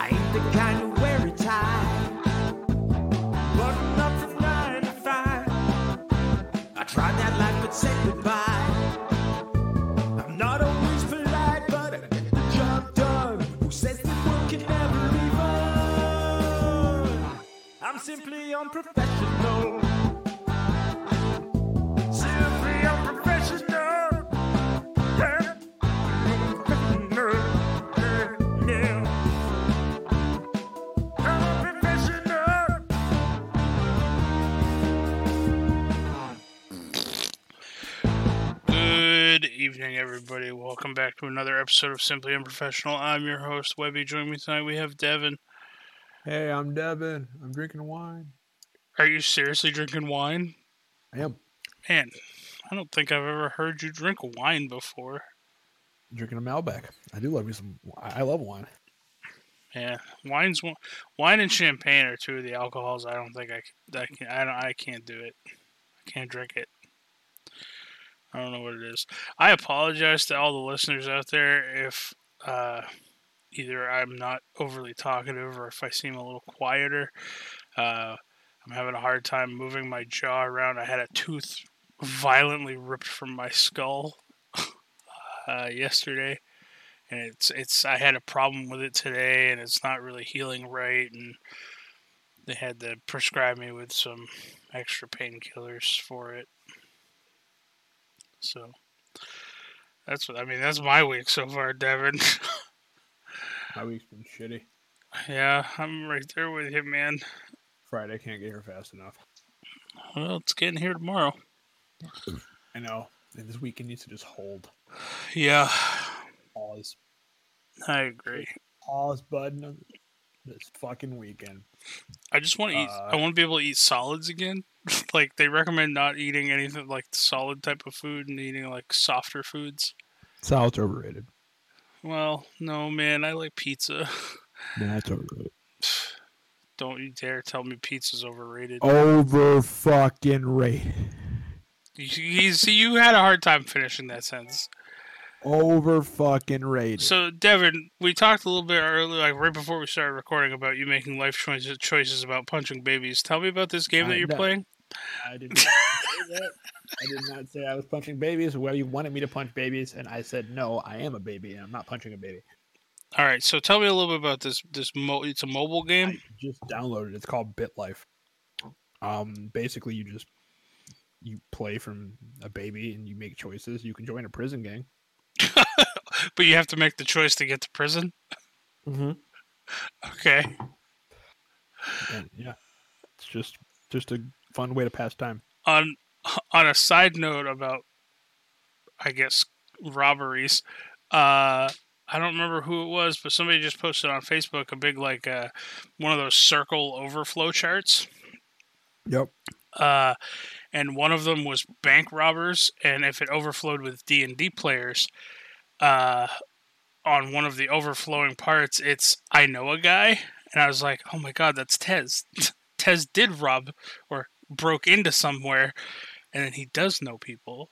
I ain't the kind to wear a tie, button up from 9 to 5. I tried that life but said goodbye. I'm not always polite, but I get the job done. Who says that work can never be fun? I'm simply unprofessional. Simply unprofessional. Yeah. Good evening, everybody. Welcome back to another episode of Simply Unprofessional. I'm your host, Webby. Joining me tonight, we have Devin. Hey, I'm Devin. I'm drinking wine. Are you seriously drinking wine? I am. Man, I don't think I've ever heard you drink wine before. I'm drinking a Malbec. I do love me some. I love wine. Yeah, wine and champagne are two of the alcohols I don't think I can't do it. I can't drink it. I don't know what it is. I apologize to all the listeners out there if either I'm not overly talkative or if I seem a little quieter. I'm having a hard time moving my jaw around. I had a tooth violently ripped from my skull yesterday, and I had a problem with it today, and it's not really healing right, and they had to prescribe me with some extra painkillers for it. So that's my week so far, Devin. My week's been shitty. Yeah, I'm right there with you, man. Friday can't get here fast enough. Well, it's getting here tomorrow. I know. And this weekend needs to just hold. Yeah, Pause. I agree. Pause button this fucking weekend. I just want to eat. I want to be able to eat solids again. Like, they recommend not eating anything like solid type of food and eating like softer foods. Salad's overrated. Well, no, man, I like pizza. That's overrated. Don't you dare tell me pizza's overrated. Over fucking rated. You had a hard time finishing that sentence. Over fucking rated. So, Devin, we talked a little bit earlier, like right before we started recording, about you making life choices about punching babies. Tell me about this game that you're playing. I did not say that. I did not say I was punching babies. Well, you wanted me to punch babies, and I said, no, I am a baby, and I'm not punching a baby. All right, so tell me a little bit about this. It's a mobile game? I just downloaded it. It's called BitLife. Basically, you play from a baby, and you make choices. You can join a prison gang. But you have to make the choice to get to prison? Mm-hmm. Okay. And, yeah. It's just a fun way to pass time. On a side note about, I guess, robberies, I don't remember who it was, but somebody just posted on Facebook a big, like, one of those circle overflow charts. Yep. And one of them was bank robbers, and if it overflowed with D&D players, on one of the overflowing parts, it's I know a guy, and I was like, oh my god, that's Tez. Tez did rob or broke into somewhere, and then he does know people.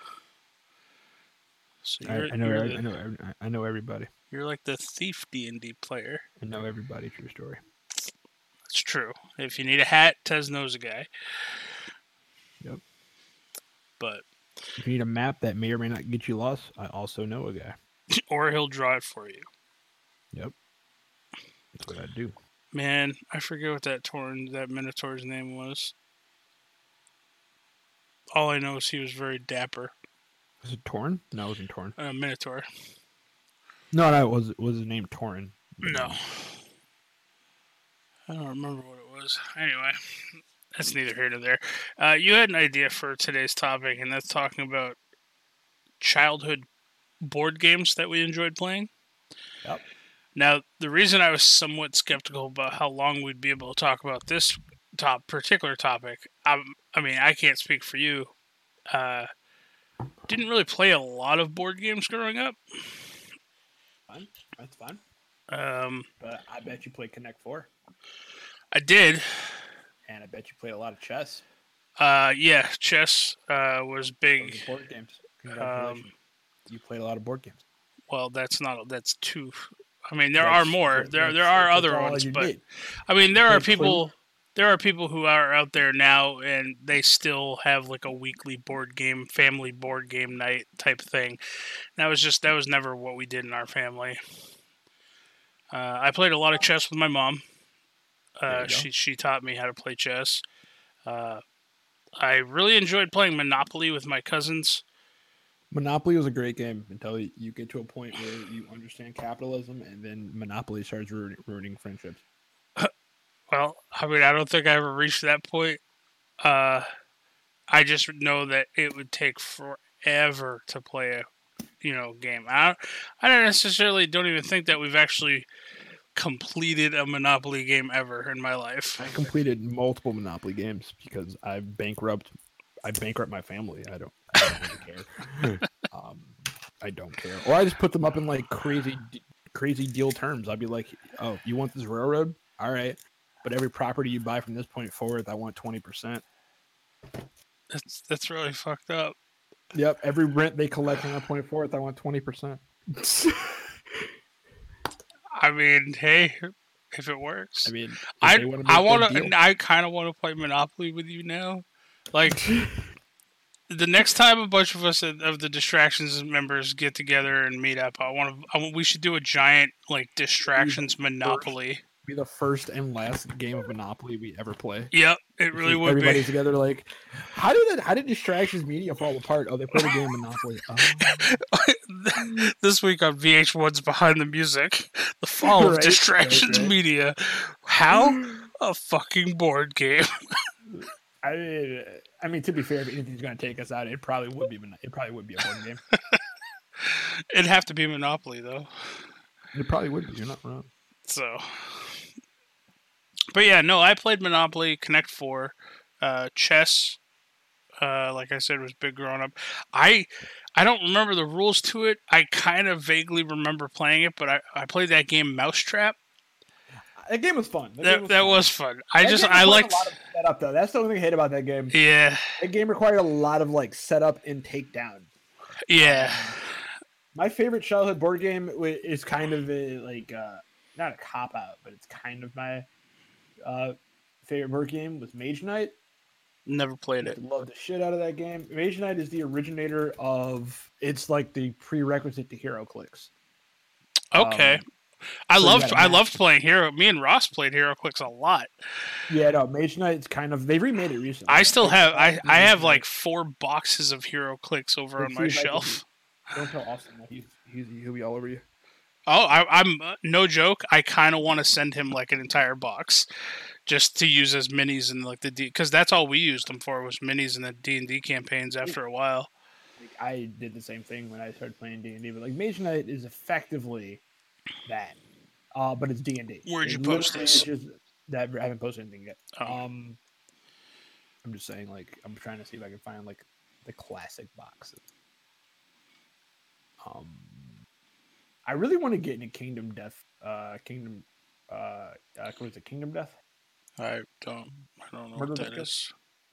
So I know everybody. You're like the thief D&D player. I know everybody. True story. That's true. If you need a hat, Tez knows a guy. Yep. But if you need a map that may or may not get you lost, I also know a guy. Or he'll draw it for you. Yep. That's what I do. Man, I forget what that Minotaur's name was. All I know is he was very dapper. Was it Torn? No, it wasn't Torn. Minotaur. No, was his name Torn? No. I don't remember what it was. Anyway, that's neither here nor there. You had an idea for today's topic, and that's talking about childhood board games that we enjoyed playing. Yep. Now, the reason I was somewhat skeptical about how long we'd be able to talk about this particular topic, I mean, I can't speak for you. Didn't really play a lot of board games growing up. Fun. That's fun. But I bet you played Connect 4. I did. And I bet you played a lot of chess. Yeah, chess was big. Those board games. Congratulations. You played a lot of board games. Well, that's two I mean, there are more. There are other ones, but I mean, there are people who are out there now, and they still have like a weekly family board game night type thing. That was never what we did in our family. I played a lot of chess with my mom. She taught me how to play chess. I really enjoyed playing Monopoly with my cousins. Monopoly was a great game until you get to a point where you understand capitalism, and then Monopoly starts ruining friendships. Well, I mean, I don't think I ever reached that point. I just know that it would take forever to play a game. I don't even think that we've actually completed a Monopoly game ever in my life. I completed multiple Monopoly games because I bankrupt my family. I don't really care. I don't care. Or I just put them up in like crazy deal terms. I'd be like, "Oh, you want this railroad? All right, but every property you buy from this point forward, I want 20%." That's really fucked up. Yep, every rent they collect from that point forward, I want 20%. I mean, hey, if it works. I mean, I kind of want to play Monopoly with you now. Like, the next time a bunch of us of the Distractions members get together and meet up, we should do a giant like Distractions Monopoly. Be the first and last game of Monopoly we ever play. Yep, it really would. Everybody's together. Like, how did Distractions Media fall apart? Oh, they played a game of Monopoly. Oh. This week on VH1's Behind the Music, the fall of Distractions Media. How? A fucking board game. I mean, to be fair, if anything's going to take us out, it probably would be a board game. It'd have to be Monopoly, though. It probably would be. You're not wrong. So, but yeah, no, I played Monopoly, Connect 4, chess. Like I said, was big growing up. I don't remember the rules to it. I kind of vaguely remember playing it, but I played that game Mousetrap. That game was fun. That was fun. I liked a lot of setup though. That's the only thing I hate about that game. Yeah, that game required a lot of like setup and takedown. Yeah. My favorite childhood board game is kind of not a cop out, but it's kind of my favorite board game was Mage Knight. Never played it. Love the shit out of that game. Mage Knight is the originator of. It's like the prerequisite to HeroClix. Okay. I loved playing Hero. Me and Ross played HeroClix a lot. Yeah, no, Mage Knight's kind of they remade it recently. I still have I have like 4 boxes of HeroClix over on my shelf. Don't tell Austin that he'll be all over you. Oh, I'm no joke. I kind of want to send him like an entire box, just to use as minis in like the because that's all we used them for was minis in the D&D campaigns. After a while, I did the same thing when I started playing D&D. But like Mage Knight is effectively that, but it's D&D. Where'd you post this? I haven't posted anything yet. Oh. I'm just saying, like, I'm trying to see if I can find like the classic boxes. I really want to get into Kingdom Death. What is it? Kingdom Death? I don't know what that is.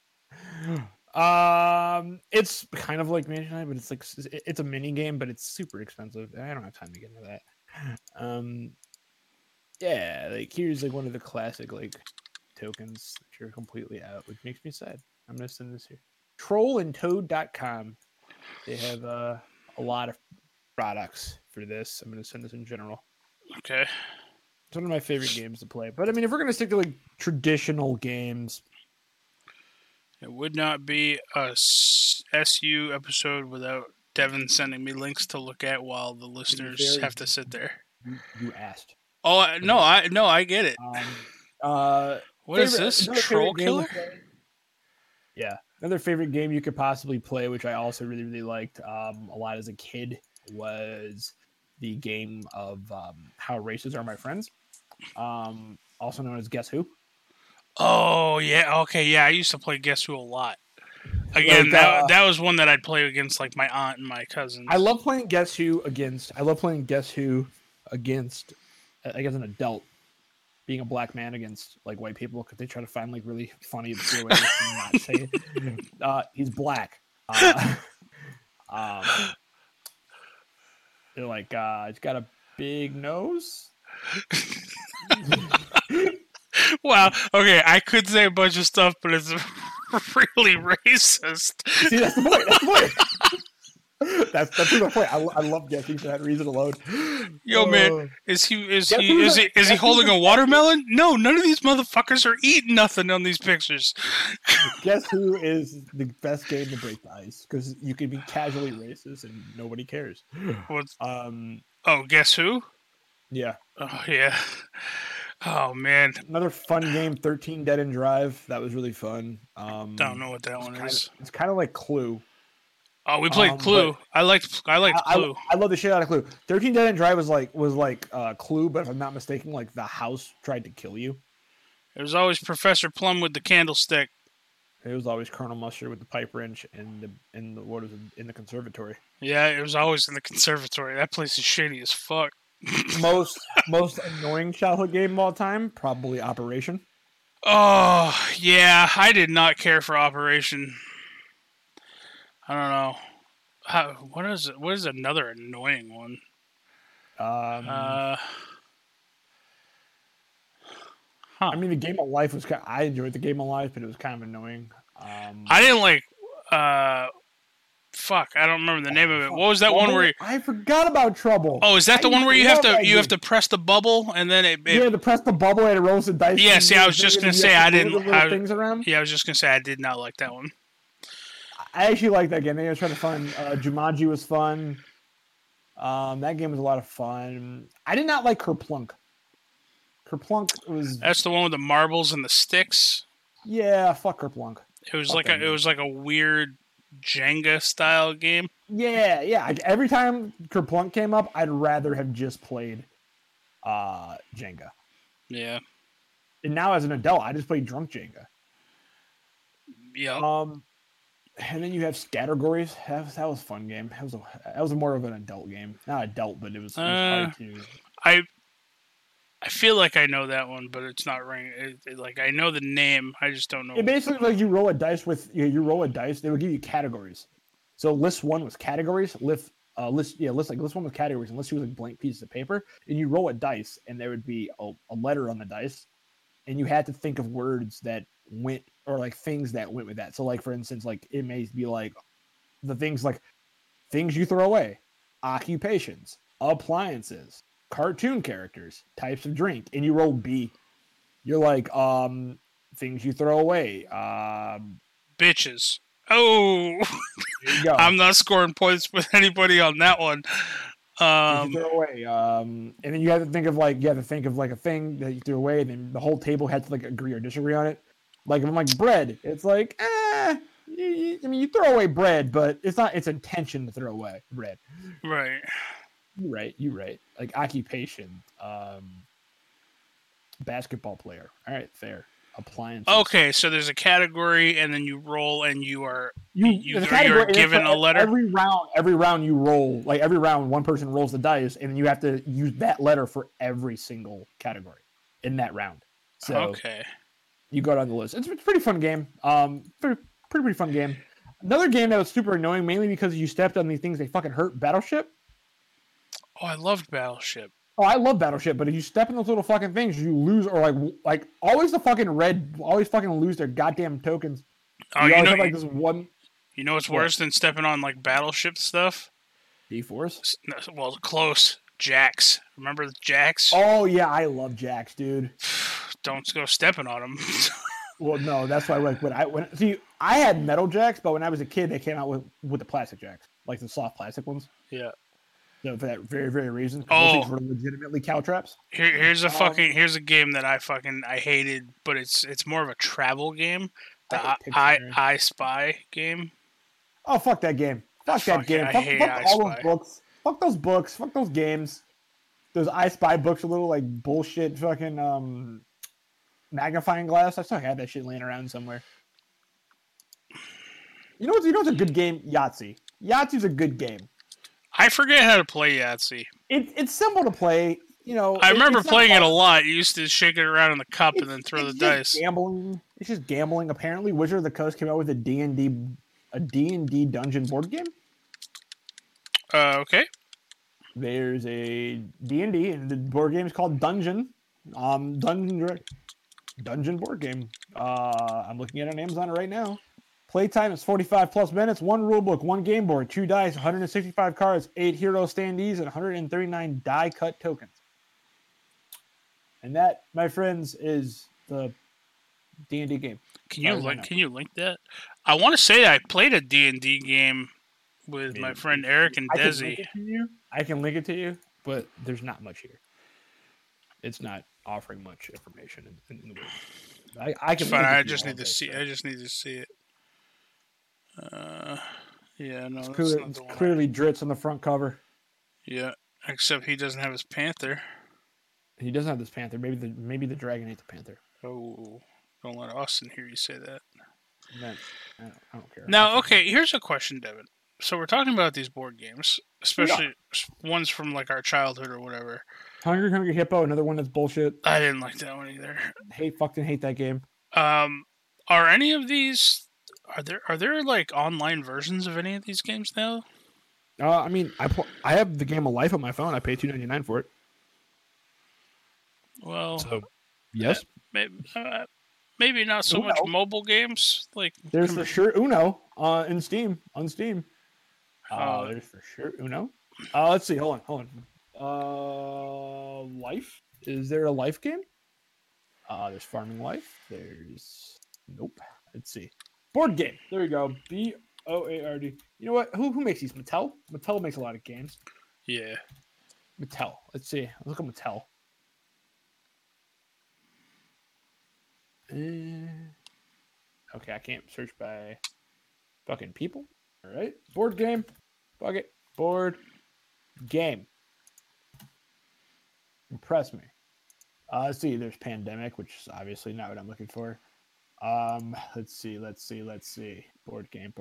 It's kind of like Mage Knight, but it's like it's a mini game, but it's super expensive. I don't have time to get into that. Yeah, like here's like one of the classic like tokens that you're completely out, which makes me sad. I'm gonna send this here. Trollandtoad.com. They have a lot of products for this. I'm gonna send this in general. Okay. It's one of my favorite games to play. But I mean, if we're gonna stick to like traditional games, it would not be a SU episode without Devin sending me links to look at while the listeners have to sit there. You asked. Oh no, I get it. What is this? Troll Killer? Yeah, another favorite game you could possibly play, which I also really, really liked a lot as a kid, was the game of How Races Are My Friends, also known as Guess Who. Oh yeah, okay, yeah. I used to play Guess Who a lot. Again, that was one that I'd play against like my aunt and my cousins. I love playing Guess Who against an adult, being a black man against like white people because they try to find like really funny obscure ways to not say it. He's black. They're like, he's got a big nose. Wow. Okay, I could say a bunch of stuff, but it's really racist. See, that's the point. That's the point. That's the point. I love guessing for that reason alone. Yo, man, is he who's holding the- a watermelon? No, none of these motherfuckers are eating nothing on these pictures. Guess who is the best game to break the ice? Because you can be casually racist and nobody cares. What's, Um, oh, guess who? yeah. Oh yeah. Oh man, Another fun game, 13 Dead End Drive. That was really fun. don't know what that one is. It's kind of like Clue. Oh, we played Clue. I liked Clue. I love the shit out of Clue. 13 Dead End Drive was like Clue, but if I'm not mistaken, like the house tried to kill you. It was always Professor Plum with the candlestick. It was always Colonel Mustard with the pipe wrench and what is it, in the conservatory. Yeah, it was always in the conservatory. That place is shady as fuck. Most annoying childhood game of all time, probably Operation. Oh yeah, I did not care for Operation. I don't know. What is it? What is another annoying one? I mean, the Game of Life was I enjoyed the Game of Life, but it was kind of annoying. I didn't like. Fuck, I don't remember the name of it. What was that one where? I forgot about Trouble. Oh, is that the one where you have to press the bubble and then it you have to press the bubble and it rolls the dice. Yeah, see, I was just gonna say I didn't. Things around. Yeah, I was just gonna say I did not like that one. I actually liked that game. I was trying to fun. Jumanji was fun. That game was a lot of fun. I did not like Kerplunk. Kerplunk was. That's the one with the marbles and the sticks. Yeah, fuck Kerplunk. It was like a weird Jenga style game. Yeah. Every time Kerplunk came up, I'd rather have just played Jenga. Yeah. And now as an adult, I just play drunk Jenga. Yeah. And then you have Scattergories. That was a fun game. That was more of an adult game. Not adult, but it was hard to. I feel like I know that one, but it's not ringing. Like I know the name, I just don't know. It basically like you roll a dice with you roll a dice. They would give you categories. So list one was categories. List one was categories, and list two was like blank pieces of paper. And you roll a dice, and there would be a letter on the dice, and you had to think of words that went or like things that went with that. So like for instance, like it may be like the things like things you throw away, occupations, appliances, cartoon characters, types of drink, and you roll B. You're like things you throw away, bitches. Oh, there you go. I'm not scoring points with anybody on that one. You throw away, and then you have to think of like a thing that you threw away, and then the whole table had to like agree or disagree on it. Like if I'm like bread, it's like you throw away bread, but it's not its intention to throw away bread. Right. You're right. Like occupation, basketball player. All right, fair. Appliances. Okay, so there's a category, and then you roll, and you're given a letter. Every round you roll. Like every round, one person rolls the dice, and you have to use that letter for every single category in that round. So okay, you go down the list. It's a pretty fun game. Pretty fun game. Another game that was super annoying, mainly because you stepped on these things they fucking hurt. Battleship. Oh, I loved Battleship. Oh, I love Battleship, but if you step in those little fucking things, you lose, or like always the fucking red, always fucking lose their goddamn tokens. Oh, you know, have, like this one. You know what's worse than stepping on like Battleship stuff? D-Force. Well, close. Jax. Remember the Jax? Oh yeah, I love Jax, dude. Don't go stepping on them. Well, no, that's why I had metal Jacks, but when I was a kid, they came out with the plastic Jacks, like the soft plastic ones. Yeah. So for that very, very reason. Oh, those things were legitimately cow traps. Here's a game that I hated, but it's more of a travel game. The I Spy game. Oh, fuck that game. Fuck that game. Fuck all those books. Fuck those books. Fuck those games. Those I Spy books are little like bullshit fucking magnifying glass. I still had that shit laying around somewhere. You know what's a good game? Yahtzee. Yahtzee's a good game. I forget how to play Yahtzee. It's simple to play. You know, I remember playing it a lot. You used to shake it around in the cup and then throw the dice. Gambling. It's just gambling. Apparently, Wizard of the Coast came out with a D&D dungeon board game. Okay. There's a D&D, and the board game is called Dungeon. Dungeon board game. I'm looking at it on Amazon right now. Playtime is 45 plus minutes. 1 rule book, 1 game board, 2 dice, 165 cards, 8 hero standees, and 139 die cut tokens. And that, my friends, is the D&D game. Can you link that? I want to say I played a D&D game with my friend Eric and Desi. I can link it to you, but there's not much here. It's not offering much information in the world. I can. Fine, I just need to see. I just need to see it. Yeah, no, it's clearly Dritz on the front cover. Yeah, except he doesn't have his panther. He doesn't have this panther. Maybe the dragon ate the panther. Oh, don't let Austin hear you say that. I don't care. Now, okay, here's a question, Devin. So we're talking about these board games, especially ones from like our childhood or whatever. Hungry Hippo, another one that's bullshit. I didn't like that one either. Fucking hate that game. Are any of these? Are there like online versions of any of these games now? I mean, I have the Game of Life on my phone. I pay $2.99 for it. Well, so yes, maybe not so much mobile games. Like there's for sure Uno on Steam. There's for sure Uno. Let's see. Hold on. Life. Is there a Life game? There's Farming Life. There's nope. Let's see. Board game. There you go. BOARD. You know what? Who makes these? Mattel. Mattel makes a lot of games. Yeah. Mattel. Let's see. Let's look at Mattel. Okay, I can't search by fucking people. All right. Board game. Bucket. Board game. Impress me. Let's see. There's Pandemic, which is obviously not what I'm looking for. Let's see. Board game.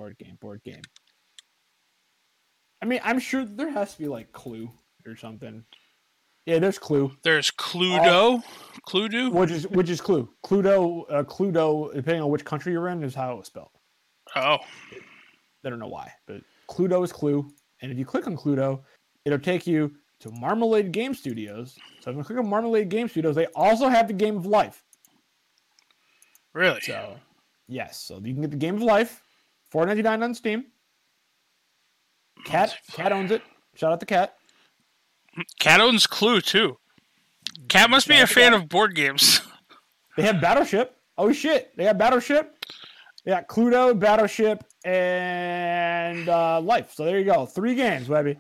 I mean, I'm sure there has to be like Clue or something. Yeah, there's Clue. There's Cluedo. Cluedo? Which is Clue. Cluedo, depending on which country you're in, is how it was spelled. Oh. I don't know why, but Cluedo is Clue. And if you click on Cluedo, it'll take you to Marmalade Game Studios. So if you click on Marmalade Game Studios, they also have the Game of Life. Really? So, yes. So you can get the Game of Life, $4.99 on Steam. Cat owns it. Shout out to Cat. Cat owns Clue, too. Cat must be a fan of board games. They have Battleship. Oh, shit. They have Battleship. They got Cluedo, Battleship, and Life. So there you go. 3 games, Webby.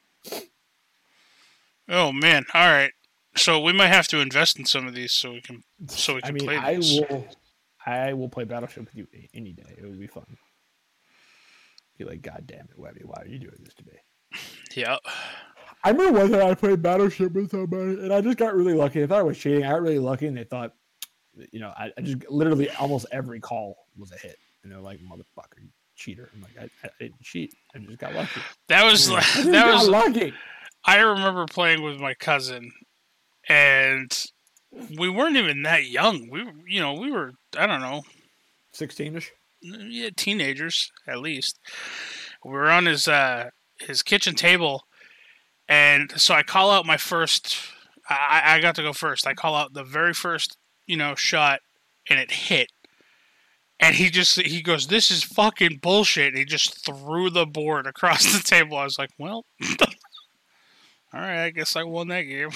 Oh, man. All right. So we might have to invest in some of these so we can play these. I will play Battleship with you any day. It will be fun. Be like, God damn it, Webby. Why are you doing this to me? Yeah. I remember one time I played Battleship with somebody, and I just got really lucky. I thought I was cheating. I got really lucky, and they thought, I just literally almost every call was a hit. And they're like, motherfucker, you cheater. I'm like, I didn't cheat. I just got lucky. That was lucky. I remember playing with my cousin, and we weren't even that young. We were, I don't know, 16ish. Yeah, teenagers at least. We were on his kitchen table. And so I call out my first. I got to go first. I call out the very first, shot, and it hit. And he goes, "This is fucking bullshit." And he just threw the board across the table. I was like, "Well, all right, I guess I won that game."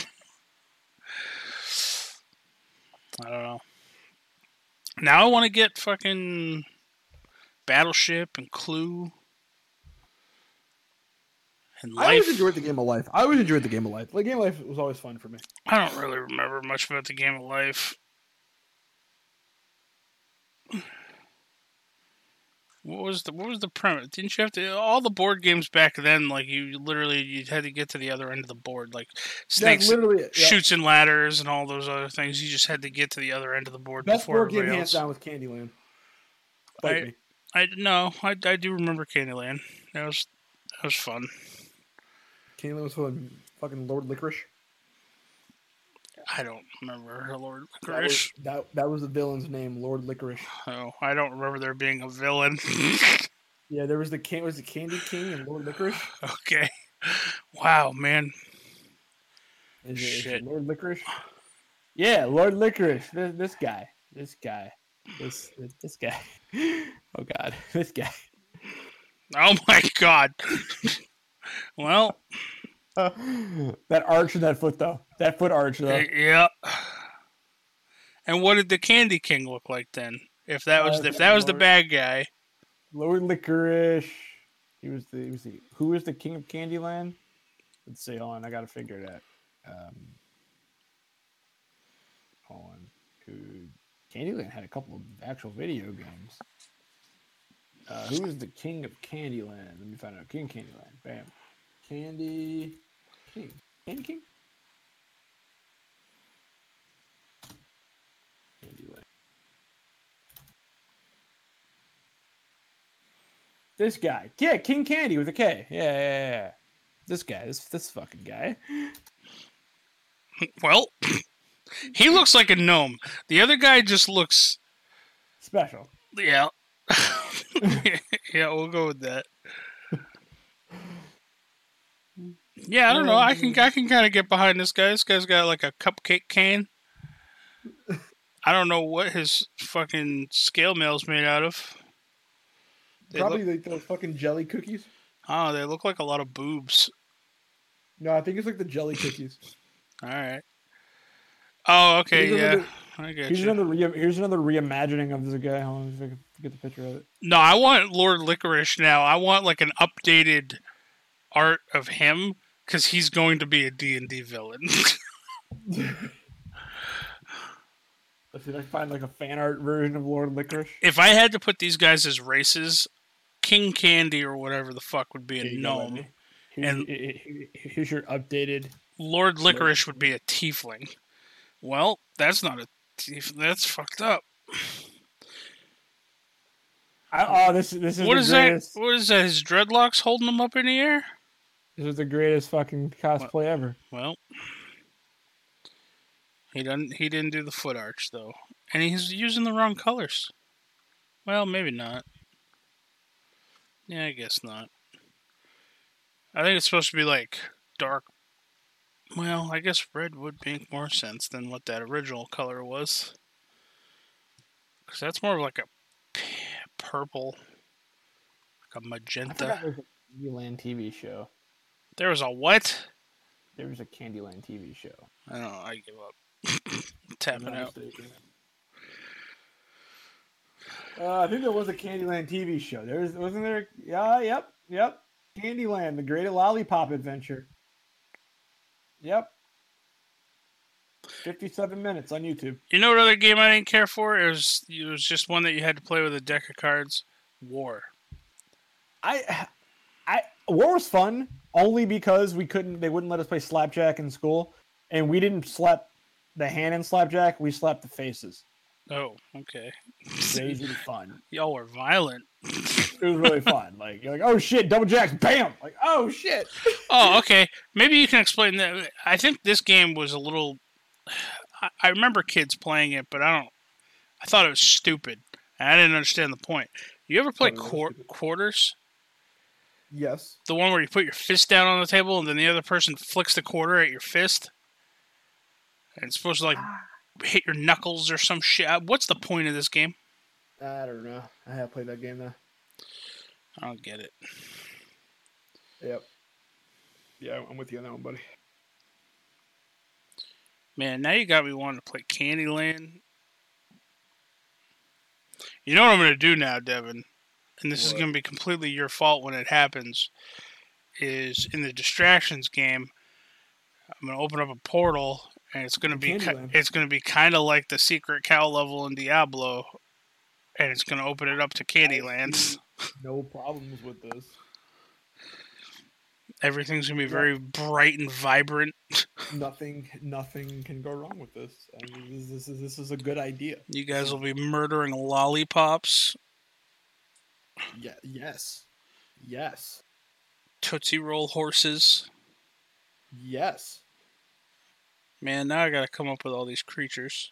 I don't know. Now I want to get fucking Battleship and Clue. And Life. I always enjoyed the Game of Life. The Game of Life was always fun for me. I don't really remember much about the Game of Life. What was the premise? Didn't you have to all the board games back then? Like you had to get to the other end of the board, like Snakes, Chutes and Ladders, and all those other things. You just had to get to the other end of the board. Best before board game everybody hands else. down with Candyland. I do remember Candyland. That was fun. Candyland was fucking Lord Licorice. I don't remember Lord Licorice. That was the villain's name, Lord Licorice. Oh, I don't remember there being a villain. Yeah, there was the Candy King and Lord Licorice. Okay. Wow, man. Is it Shit. Lord Licorice? Yeah, Lord Licorice. This guy. This guy. Oh God, this guy. Oh my god. Well, That arch in that foot though. That foot arch though. yeah. And what did the Candy King look like then? If that was the bad guy, Lord Licorice. Who was the king of Candyland? Let's see. Hold on, I gotta figure it out. Hold on. Candyland had a couple of actual video games. Who is the king of Candyland? Let me find out. King of Candyland. Bam. Candy King. Candy King? Candyland. This guy. Yeah, King Candy with a K. Yeah. This guy. This fucking guy. well, he looks like a gnome. The other guy just looks Special. yeah. Yeah, we'll go with that. Yeah, I don't know. I can kind of get behind this guy. This guy's got like a cupcake can. I don't know what his fucking scale mail's made out of. Probably like those fucking jelly cookies. Oh, they look like a lot of boobs. No, I think it's like the jelly cookies. All right. Oh, okay, yeah. I get Here's you. another reimagining of this guy. Hold on, if I can get the picture of it. No, I want Lord Licorice now. I want like an updated art of him because he's going to be a D&D villain. Let's see if I can find like a fan art version of Lord Licorice. If I had to put these guys as races, King Candy or whatever the fuck would be a gnome, Here's your updated. Lord Licorice would be a tiefling. Well, that's not a tiefling. That's fucked up. This is What the is greatest. that? What is that? His dreadlocks holding him up in the air? This is the greatest fucking cosplay ever. Well, he didn't do the foot arch though, and he's using the wrong colors. Well, maybe not. Yeah, I guess not. I think it's supposed to be like dark. Well, I guess red would make more sense than what that original color was, because that's more of like a purple, like a I magenta. forgot there was a Candyland TV show. There was a what? There was a Candyland TV show. I don't know. I give up. Tapping out. I think there was a Candyland TV show. Wasn't there? Yeah, yep. Candyland, the Great Lollipop Adventure. Yep. 57 minutes on YouTube. You know what other game I didn't care for? It was just one that you had to play with a deck of cards. War. War was fun only because they wouldn't let us play Slapjack in school, and we didn't slap the hand in Slapjack. We slapped the faces. Oh, okay. Crazy fun. Y'all were violent. It was really fun. Like you're like, oh shit, double jacks, bam! Like, oh shit. Oh, okay. Maybe you can explain that. I think this game was a little. I remember kids playing it, but I thought it was stupid. And I didn't understand the point. You ever play quarters? Yes. The one where you put your fist down on the table and then the other person flicks the quarter at your fist? And it's supposed to like hit your knuckles or some shit. What's the point of this game? I don't know. I have played that game though. I don't get it. Yep. Yeah, I'm with you on that one, buddy. Man, now you got me wanting to play Candyland. You know what I'm going to do now, Devin? And this is going to be completely your fault when it happens. Is in the distractions game, I'm going to open up a portal, and it's going to be kind of like the secret cow level in Diablo, and it's going to open it up to Candyland. No problems with this. Everything's going to be very bright and vibrant. Nothing can go wrong with this. I mean, this is a good idea. You guys will be murdering lollipops. Yeah. Yes. Tootsie Roll horses. Yes. Man, now I gotta come up with all these creatures.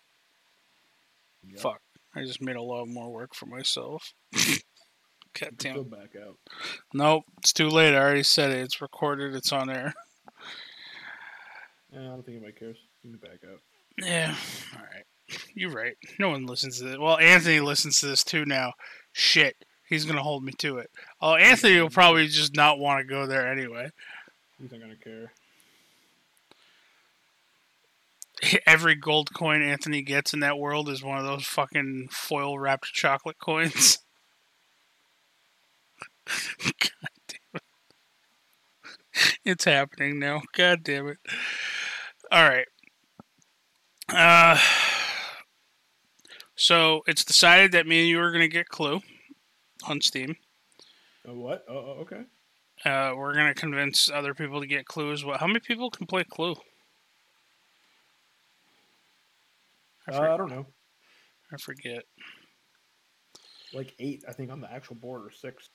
Yep. Fuck. I just made a lot more work for myself. God damn. Go back out. Nope, it's too late. I already said it. It's recorded. It's on air. I don't think anybody cares. You can back up. Yeah. All right. You're right. No one listens to this. Well, Anthony listens to this too now. Shit. He's going to hold me to it. Oh, Anthony will probably just not want to go there anyway. He's not gonna care. Every gold coin Anthony gets in that world is one of those fucking foil wrapped chocolate coins. God damn it. It's happening now. God damn it. Alright. So it's decided that me and you are going to get Clue on Steam. What? Oh, okay. We're going to convince other people to get Clue as well. How many people can play Clue? I don't know. I forget. Like 8, I think, on the actual board, or 6.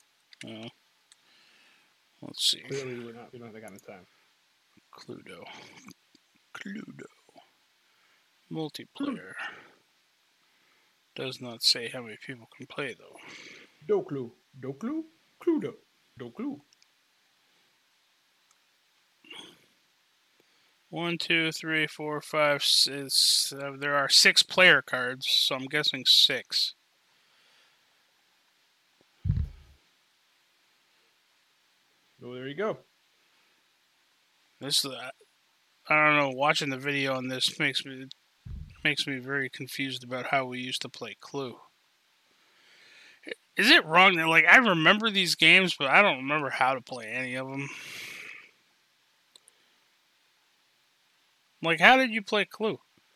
Let's see. Clearly, we don't have that kind of time. Cluedo. Multiplayer. Does not say how many people can play, though. Do Clue. Cluedo. Do Clue. 1, 2, 3, 4, 5, 6. There are 6 player cards, so I'm guessing 6. Oh, there you go. This, I don't know. Watching the video on this makes me very confused about how we used to play Clue. Is it wrong that, like, I remember these games, but I don't remember how to play any of them? Like, how did you play Clue?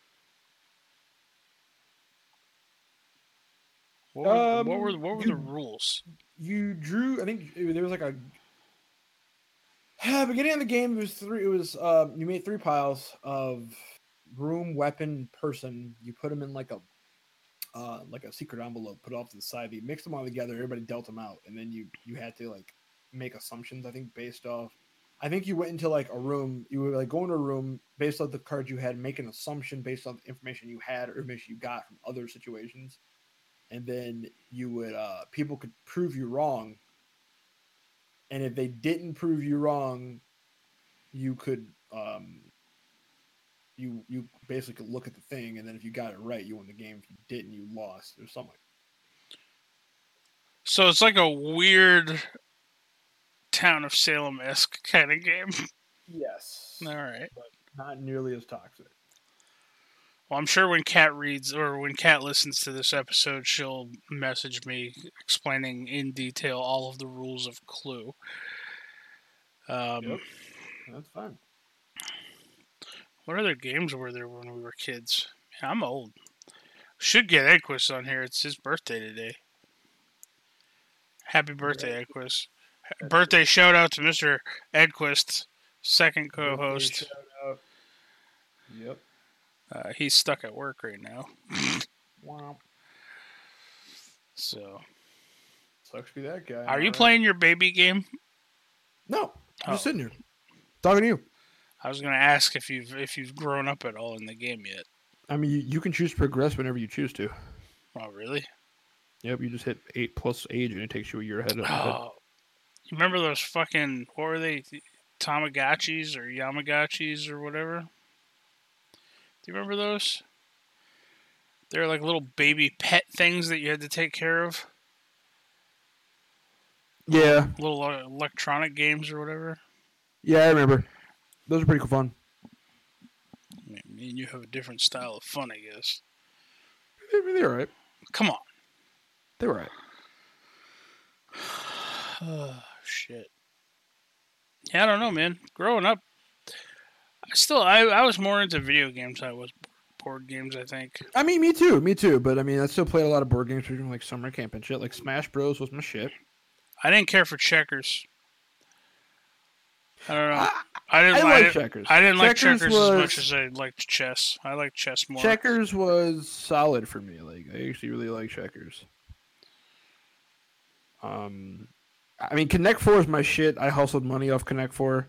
What were the rules? You drew. I think there was like a. Beginning of the game, it was 3. It was you made 3 piles of room, weapon, person. You put them in like a secret envelope. Put it off to the side. You mixed them all together. Everybody dealt them out, and then you had to like make assumptions. I think based off. I think you went into like a room. You would like go into a room based on the cards you had, make an assumption based on the information you had or information you got from other situations, and then you would people could prove you wrong. And if they didn't prove you wrong, you could you basically look at the thing, and then if you got it right, you won the game. If you didn't, you lost or something. So it's like a weird Town of Salem-esque kind of game. Yes. All right. But not nearly as toxic. Well, I'm sure when Kat reads or when Kat listens to this episode, she'll message me explaining in detail all of the rules of Clue. Yep. That's fine. What other games were there when we were kids? Man, I'm old. Should get Edquist on here. It's his birthday today. Happy birthday, Edquist. Birthday shout out to Mr. Edquist, second co-host. Shout out. Yep. He's stuck at work right now. Wow. So. Sucks to be that guy. Are you playing your baby game? No. I'm just sitting here. Talking to you. I was going to ask if you've grown up at all in the game yet. I mean, you can choose to progress whenever you choose to. Oh, really? Yep, you just hit 8+ age and it takes you a year ahead. Oh. You remember those fucking, what were they? Tamagotchis or Yamagotchis or whatever? Do you remember those? They're like little baby pet things that you had to take care of. Yeah. Little electronic games or whatever. Yeah, I remember. Those are pretty cool fun. I mean, me and you have a different style of fun, I guess. They're all right. Come on. They're all right. Oh, shit. Yeah, I don't know, man. Growing up, I was more into video games than I was board games, I think. I mean, me too. But I mean, I still played a lot of board games during like summer camp and shit. Like Smash Bros was my shit. I didn't care for checkers. I don't know. I like checkers. I didn't like checkers as much as I liked chess. I like chess more. Checkers was solid for me. Like I actually really like checkers. I mean, Connect 4 is my shit. I hustled money off Connect 4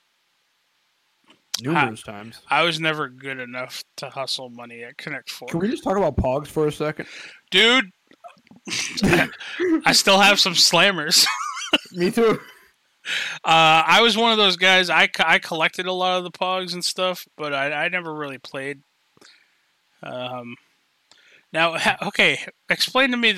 numerous times. I was never good enough to hustle money at Connect 4. Can we just talk about Pogs for a second? Dude, I still have some slammers. Me too. I was one of those guys. I collected a lot of the Pogs and stuff, but I never really played. Um, Now, okay, explain to me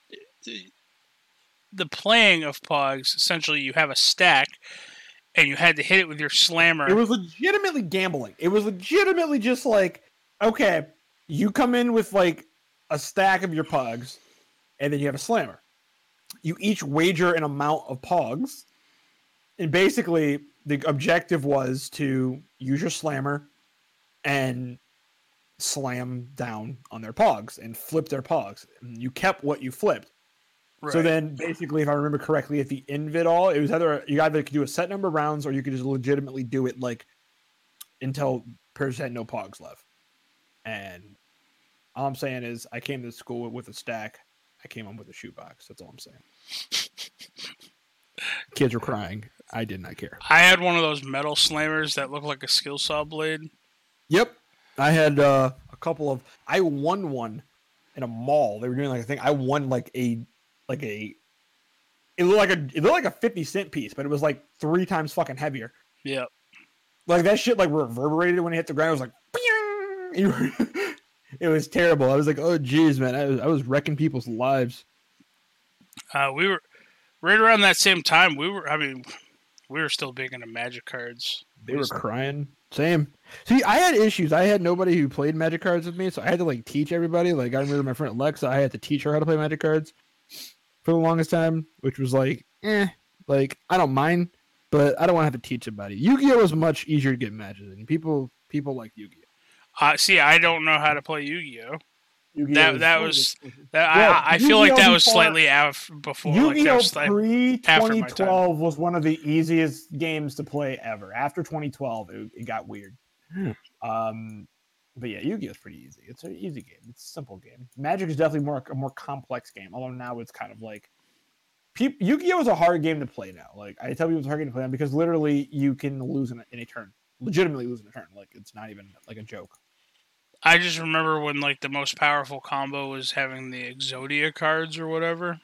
the playing of Pogs. Essentially, you have a stack, and you had to hit it with your slammer. It was legitimately gambling. It was legitimately just like, okay, you come in with like a stack of your Pogs, and then you have a slammer. You each wager an amount of Pogs, and basically the objective was to use your slammer and slam down on their Pogs and flip their Pogs. You kept what you flipped. Right. So then, basically, if I remember correctly, at the end of it all, it was you either could do a set number of rounds or you could just legitimately do it like until person had no Pogs left. And all I'm saying is, I came to school with a stack. I came home with a shoebox. That's all I'm saying. Kids were crying. I did not care. I had one of those metal slammers that looked like a skill saw blade. Yep. I had a couple of. I won one in a mall. They were doing like a thing. I won like a. It looked like a 50-cent piece, but it was like 3 times fucking heavier. Yeah. Like that shit like reverberated when it hit the ground. It was like, it was terrible. I was like, oh geez, man, I was wrecking people's lives. We were right around that same time. We were still big into Magic cards. They were crying. Same. See, I had issues. I had nobody who played Magic cards with me, so I had to like teach everybody. Like I remember my friend Alexa, I had to teach her how to play Magic cards for the longest time, which was like, like I don't mind, but I don't want to have to teach somebody. Yu-Gi-Oh was much easier to get matches in. People like Yu-Gi-Oh. See, I don't know how to play Yu-Gi-Oh. Well, I feel like that Yu-Gi-Oh was slightly out before. Yu-Gi-Oh like, pre-2012 was one of the easiest games to play ever. After 2012, it got weird. But yeah, Yu-Gi-Oh is pretty easy. It's an easy game. It's a simple game. Magic is definitely a more complex game. Although now it's kind of like Yu-Gi-Oh is a hard game to play now. Like I tell people it's a hard game to play now because literally you can lose in a turn, legitimately lose in a turn. Like it's not even like a joke. I just remember when like the most powerful combo was having the Exodia cards or whatever.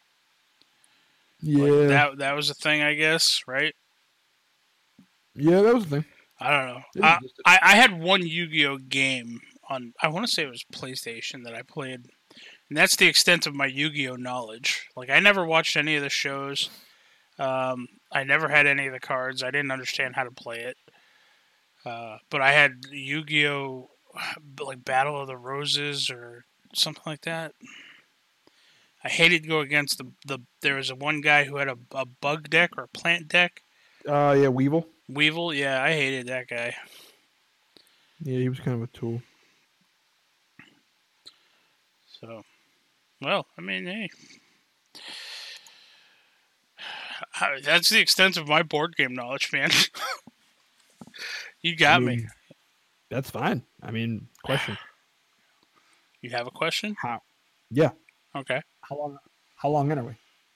Yeah, like that was a thing, I guess, right? Yeah, that was a thing. I don't know. I had one Yu-Gi-Oh game on, I want to say it was PlayStation that I played. And that's the extent of my Yu-Gi-Oh knowledge. Like, I never watched any of the shows. I never had any of the cards. I didn't understand how to play it. But I had Yu-Gi-Oh! Like Battle of the Roses or something like that. I hated to go against there was one guy who had a bug deck or a plant deck. Yeah, Weevil. Weevil, yeah, I hated that guy. Yeah, he was kind of a tool. So, well, I mean, hey. That's the extent of my board game knowledge, man. You got me. That's fine. I mean, question. You have a question? How? Yeah. Okay. How long in are we?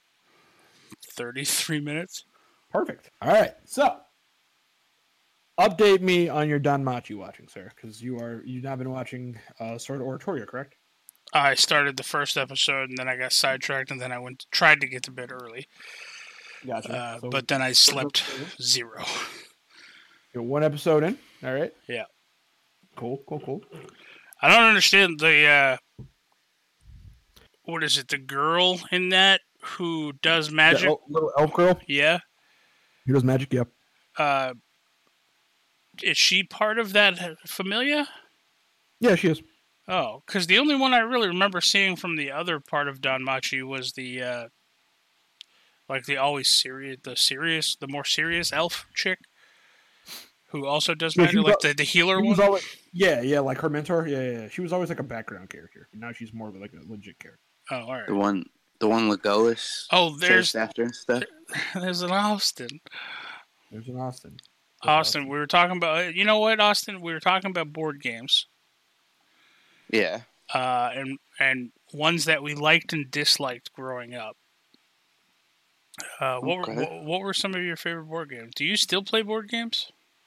33 minutes. Perfect. All right. So, update me on your Danmachi watching, sir, because you've now been watching Sword Oratorio, correct? I started the first episode and then I got sidetracked and then I tried to get to bed early. Gotcha. But then I slept 0. You're 1 episode in. All right. Yeah. Cool. I don't understand the what is it? The girl in that who does magic? The little elf girl. Yeah. Who does magic? Yep. Is she part of that familia? Yeah, she is. Oh, because the only one I really remember seeing from the other part of Danmachi was the like the more serious elf chick who also does magic, like the healer one. Always, yeah, like her mentor. Yeah. She was always like a background character. Now she's more of like a legit character. Oh, all right. The one Legolas. Oh, there's after and stuff. There's an Austin. Austin, we were talking about. You know what, Austin? We were talking about board games. Yeah. And ones that we liked and disliked growing up. What were some of your favorite board games? Do you still play board games?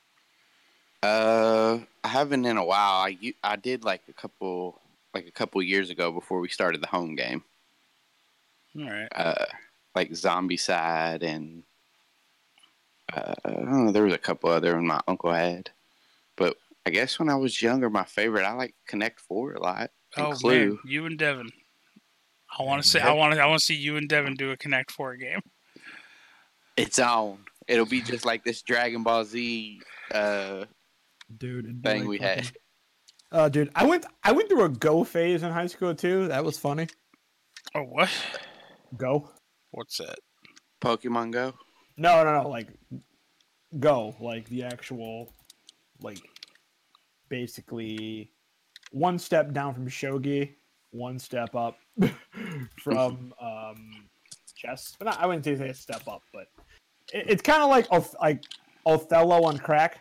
I haven't in a while. I did like a couple years ago before we started the home game. All right. Like Zombicide and I don't know. There was a couple other one my uncle had, but I guess when I was younger, my favorite I like Connect Four a lot and Oh Clue. man, you and Devin. I want to Yeah, see. I want to see you and Devin do a Connect Four game. It's on. It'll be just like this Dragon Ball Z dude. It'd be thing like we had. dude, I went through a Go phase in high school too. That was funny. Oh what? Go. What's that? Pokemon Go. No, like Go, like the actual, like basically one step down from shogi, one step up from chess. But I wouldn't say a step up, but it's kind of like Othello on crack.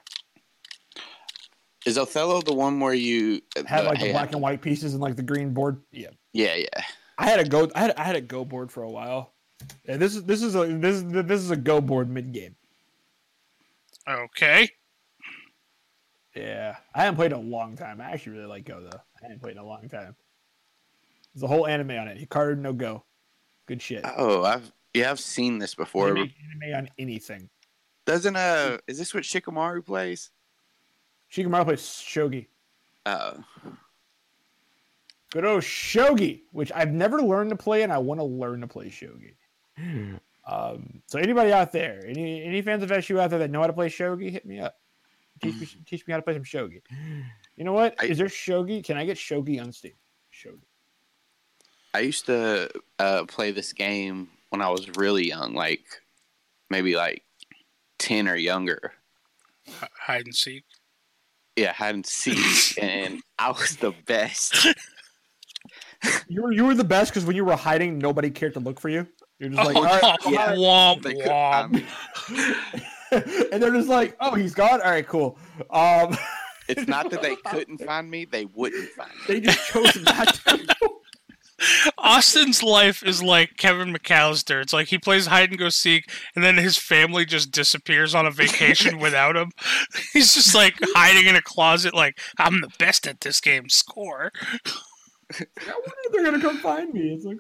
Is Othello the one where you Had like the black and white pieces and like the green board? Yeah. Yeah. I had a Go board for a while. Yeah, this is a Go board mid game. Okay. Yeah, I haven't played in a long time. I actually really like Go though. I haven't played in a long time. There's a whole anime on it. Hikaru no Go. Good shit. Oh, I've seen this before. They make anime on anything. Doesn't is this what Shikamaru plays? Shikamaru plays Shogi. Oh. Good old Shogi, which I've never learned to play, and I want to learn to play Shogi. So anybody out there, any fans of SU out there that know how to play Shogi, hit me up. Teach me how to play some Shogi. You know what? Is there Shogi? Can I get Shogi on Steam? Shogi. I used to play this game when I was really young, like maybe like 10 or younger. Hide and seek. Yeah, hide and seek, and I was the best. You were the best because when you were hiding, nobody cared to look for you. You're just like, all right, yeah, womp they couldn't find me. and they're just like, oh, he's gone. All right, cool. It's not that they couldn't find me; they wouldn't find me. They just chose not to. Austin's life is like Kevin McAllister. It's like he plays hide and go seek, and then his family just disappears on a vacation without him. He's just like hiding in a closet, like I'm the best at this game. Score. I wonder if they're gonna come find me. It's like,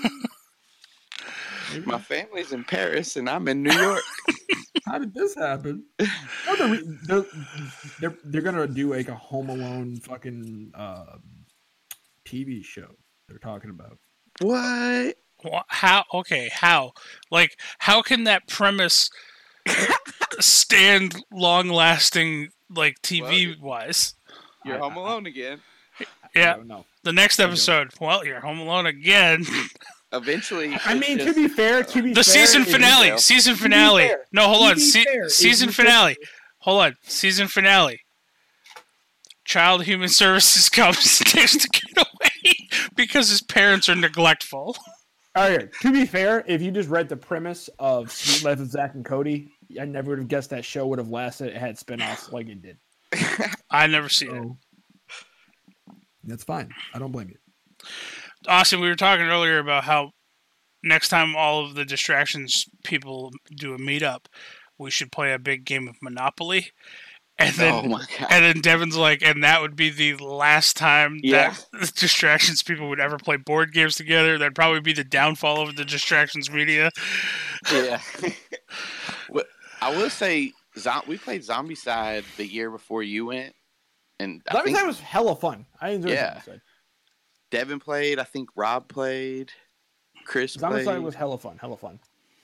My family's in Paris, and I'm in New York. how did this happen? Oh, they're gonna do like a Home Alone fucking TV show. They're talking about What? How? Okay, how? Like, how can that premise stand long-lasting, like TV-wise? You're home alone again. Yeah. No. The next episode. Well, you're home alone again. Eventually, I mean, to be fair, The season finale. Season finale. fair, No, hold to on. be fair, Season if you finale. Hold on. Season finale. Child Human Services comes and takes the kid away because his parents are neglectful. All right. To be fair, if you just read the premise of Sweet Life of Zach and Cody, I never would have guessed that show would have lasted. It had spinoffs like it did. I never seen it. That's fine. I don't blame you. Austin, we were talking earlier about how next time all of the distractions people do a meetup, we should play a big game of Monopoly. And then, oh my god! and then Devin's like, and that would be the last time Yeah. that distractions people would ever play board games together. That'd probably be the downfall of the distractions media. Yeah. Well, I will say, we played Zombicide the year before you went, and I think Zombicide was hella fun. I enjoyed Yeah. Zombicide. Devin played. I think Rob played. Chris Zombicide played. was hella fun. Hella fun.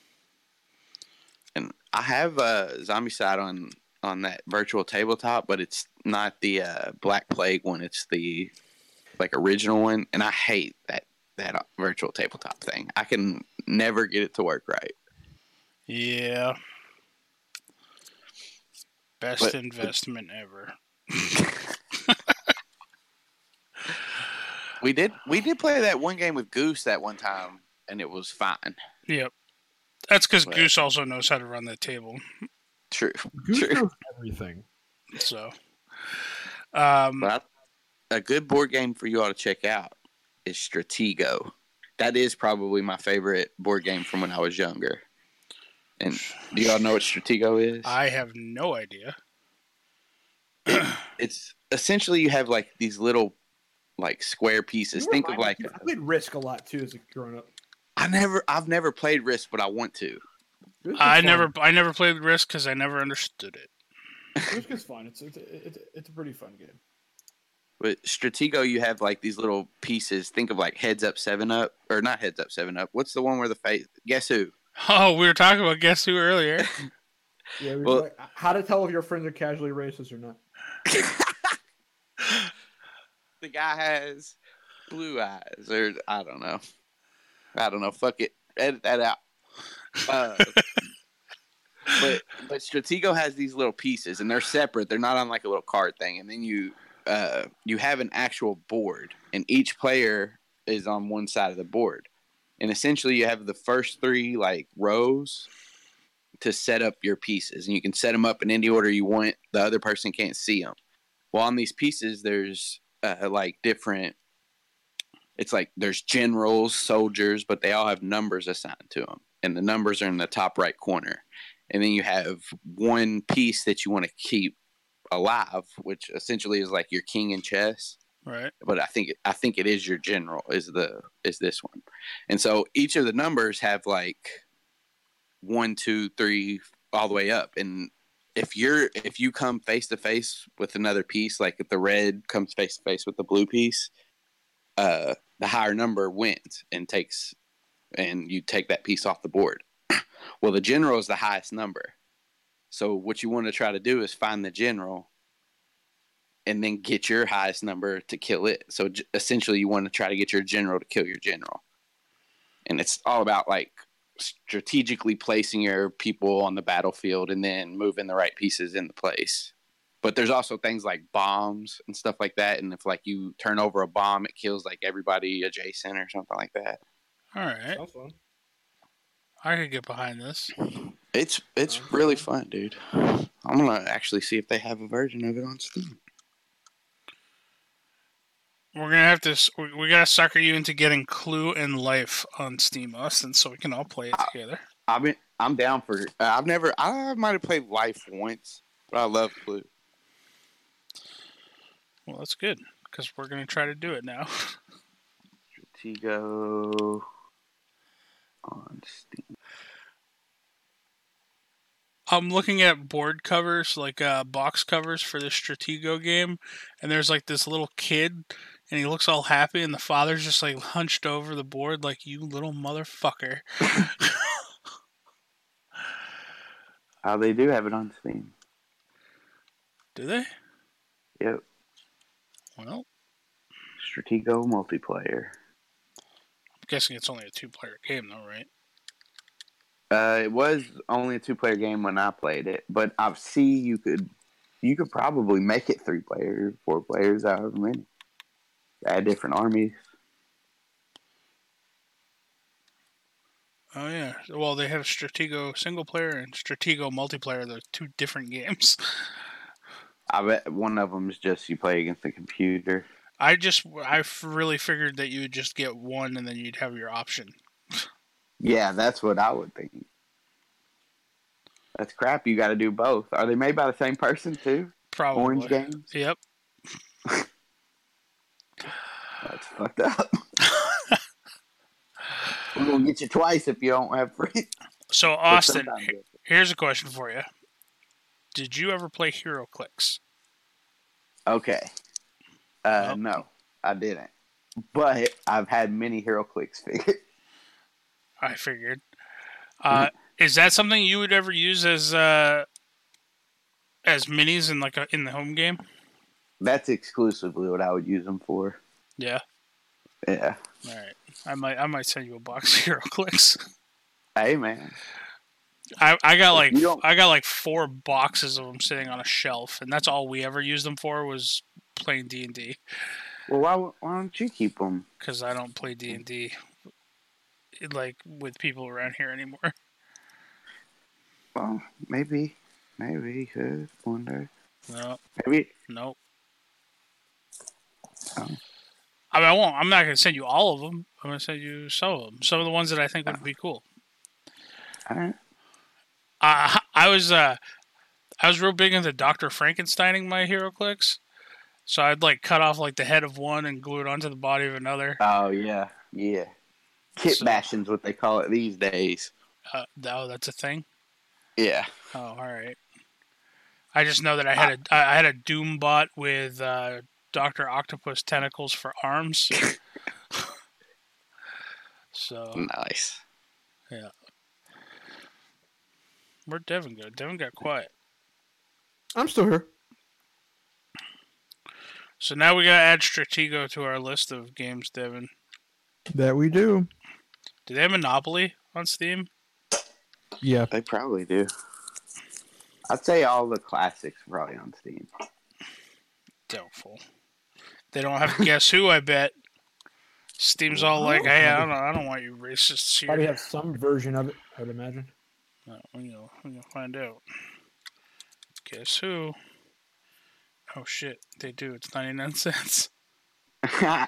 And I have Zombicide on that virtual tabletop, but it's not the Black Plague one. It's the original one, and I hate that virtual tabletop thing. I can never get it to work right. Yeah. Best investment ever. We did play that one game with Goose that one time, and it was fine. Yep. That's because But- Goose also knows how to run that table. True. Goose True. knows everything. So, But a good board game for you all to check out is Stratego. That is probably my favorite board game from when I was younger. And do y'all know what Stratego is? I have no idea. It's essentially you have like these little square pieces. Think of I played Risk a lot too as a grown up. I've never played Risk, but I want to. I never played Risk because I never understood it. Risk is fun. It's a pretty fun game. With Stratego, you have like these little pieces. Think of like Heads Up, 7 Up, or not Heads Up, 7 Up. What's the one where the face? Guess Who? Oh, we were talking about Guess Who earlier. Yeah, we were like, how to tell if your friends are casually racist or not. The guy has blue eyes, or I don't know. Fuck it, edit that out. But Stratego has these little pieces, and they're separate. They're not on like a little card thing. And then you have an actual board, and each player is on one side of the board. And essentially, you have the first 3 like rows to set up your pieces, and you can set them up in any order you want. The other person can't see them. Well, on these pieces, there's like different. It's like there's generals, soldiers, but they all have numbers assigned to them, and the numbers are in the top right corner. And then you have one piece that you want to keep alive, which essentially is like your king in chess. Right. But I think it is your general is this one. And so each of the numbers have like 1, 2, 3 all the way up. And if you come face to face with another piece, like if the red comes face to face with the blue piece, the higher number wins and you take that piece off the board. Well, the general is the highest number. So what you want to try to do is find the general and then get your highest number to kill it. So essentially you want to try to get your general to kill your general. And it's all about like strategically placing your people on the battlefield and then moving the right pieces into place. But there's also things like bombs and stuff like that. And if like you turn over a bomb, it kills like everybody adjacent or something like that. All right. Sounds fun. I could get behind this. It's really fun, dude. I'm gonna actually see if they have a version of it on Steam. We're gonna have to. We gotta sucker you into getting Clue and Life on Steam, Austin, so we can all play it together. I'm down for. I might have played Life once, but I love Clue. Well, that's good because we're gonna try to do it now. Stratego on Steam. I'm looking at board covers, like box covers for this Stratego game, and there's like this little kid, and he looks all happy, and the father's just like hunched over the board, like, you little motherfucker. They do have it on Steam. Do they? Yep. Well, Stratego multiplayer. I'm guessing it's only a 2-player game, though, right? It was only a 2-player game when I played it, but I see you could probably make it 3 players, 4 players, however many. Add different armies. Oh yeah. Well, they have Stratego single player and Stratego multiplayer. They're 2 different games. I bet one of them is just you play against the computer. I really figured that you would just get one and then you'd have your option. Yeah, that's what I would think. That's crap. You got to do both. Are they made by the same person too? Probably. Orange Games? Yep. That's fucked up. We're going to get you twice if you don't have free. So, Austin, here's a question for you. Did you ever play HeroClix? Okay. No, I didn't. But I've had many HeroClix figures. I figured. Is that something you would ever use as minis in the home game? That's exclusively what I would use them for. Yeah. Yeah. All right. I might send you a box of HeroClix. Hey man. I got like 4 boxes of them sitting on a shelf, and that's all we ever used them for was playing D&D. Well, why don't you keep them? Because I don't play D&D like with people around here anymore. Well, maybe you could one day. No. Maybe. Nope. Oh. I mean, I won't. I'm not going to send you all of them. I'm going to send you some of them. Some of the ones that I think would be cool. All right. I was real big into Dr. Frankensteining my HeroClix. So I'd like cut off like the head of one and glue it onto the body of another. Oh yeah, yeah. Kit bashing's what they call it these days. Oh, that's a thing. Yeah. Oh, all right. I just know that I had a Doom bot with Doctor Octopus tentacles for arms. So Nice. yeah, where'd Devin go? Devin got quiet. I'm still here. So now we gotta add Stratego to our list of games, Devin. That we do. Do they have Monopoly on Steam? Yeah. They probably do. I'd say all the classics are probably on Steam. Doubtful. They don't have Guess Who, I bet. Steam's all like, hey, I don't want you racists here. Probably have some version of it, I would imagine. No, we're gonna find out. Guess Who? Oh shit, they do. It's 99 cents. I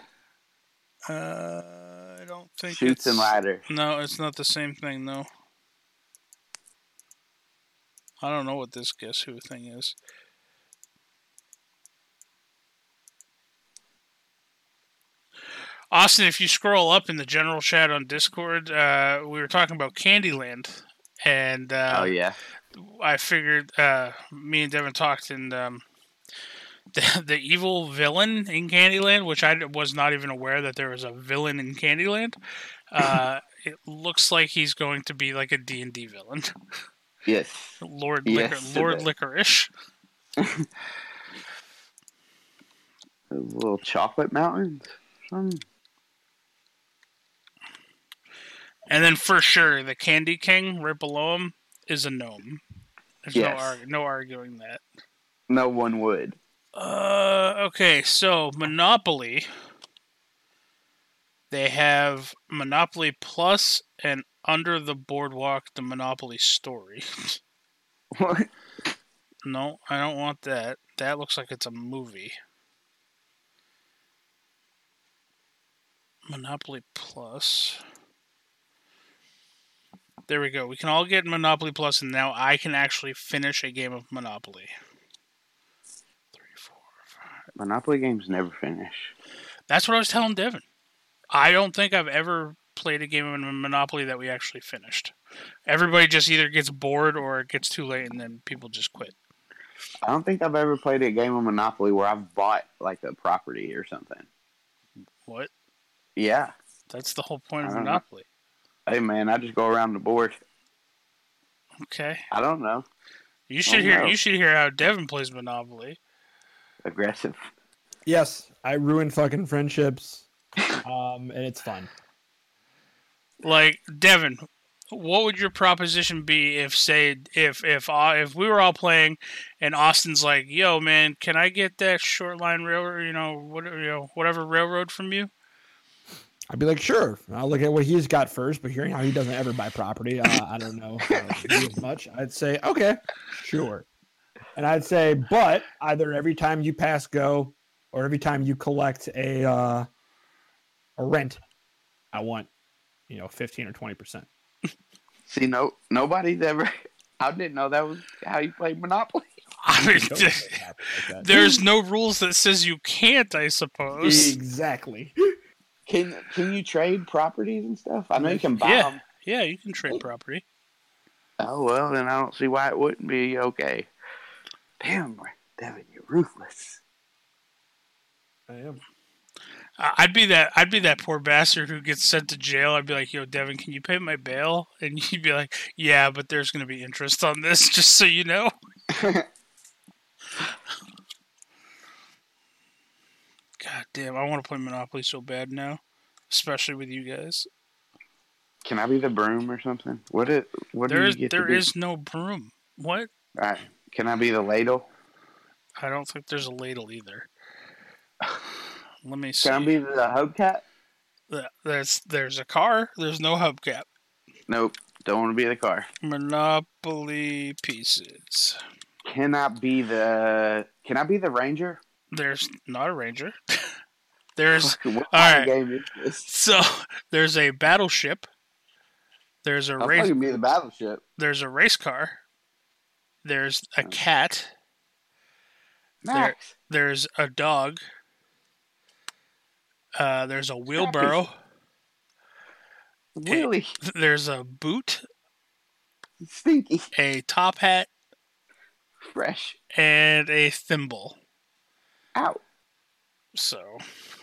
don't think Shoots and ladders. No, it's not the same thing, though. I don't know what this Guess Who thing is. Austin, if you scroll up in the general chat on Discord, we were talking about Candyland, and Oh yeah. I figured me and Devin talked, and the evil villain in Candyland, which I was not even aware that there was a villain in Candyland. It looks like he's going to be like a D&D villain. Yes. Lord Yes, Lord it is. Licorice. Those little chocolate mountains. And then for sure, the Candy King right below him is a gnome. There's Yes. no arguing that. No one would. Okay, so Monopoly. They have Monopoly Plus and Under the Boardwalk, the Monopoly Story. What? No, I don't want that. That looks like it's a movie. Monopoly Plus. There we go. We can all get Monopoly Plus, and now I can actually finish a game of Monopoly. 3, 4, 5. Monopoly games never finish. That's what I was telling Devin. I don't think I've ever played a game of Monopoly that we actually finished. Everybody just either gets bored or it gets too late, and then people just quit. I don't think I've ever played a game of Monopoly where I've bought like a property or something. What? Yeah. That's the whole point I of don't know. Monopoly. Hey man, I just go around the board. Okay. I don't know. You should know. You should hear how Devin plays Monopoly. Aggressive. Yes, I ruin fucking friendships. And it's fun. Like Devin, what would your proposition be if, say, if we were all playing, and Austin's like, "Yo, man, can I get that short line railroad? Whatever railroad from you?" I'd be like, sure. I'll look at what he's got first, but hearing how he doesn't ever buy property, I don't know as much. I'd say, okay, sure. And I'd say, but either every time you pass go or every time you collect a rent, I want, 15 or 20%. See, nobody's ever. I didn't know that was how you played Monopoly. I mean, there's no rules that says you can't, I suppose. Exactly. Can you trade properties and stuff? I know you can buy them. Yeah, you can trade property. Oh well, then I don't see why it wouldn't be okay. Damn, Devin, you're ruthless. I am. I'd be that poor bastard who gets sent to jail. I'd be like, "Yo, Devin, can you pay my bail?" And you'd be like, "Yeah, but there's going to be interest on this, just so you know." God damn, I want to play Monopoly so bad now, especially with you guys. Can I be the broom or something? What do you get to There do? is no broom. What? Right. Can I be the ladle? I don't think there's a ladle either. Let me see. Can I be the hubcap? There's a car. There's no hubcap. Nope. Don't want to be the car. Monopoly pieces. Can I be the ranger? There's not a ranger. There's What all kind right. of game is this? So there's a battleship. There's a I'll race. fucking be the battleship. There's a race car. There's a cat. Max. There's a dog. There's a wheelbarrow. Really? There's a boot. Stinky. a top hat, Fresh. and a thimble. Out. So,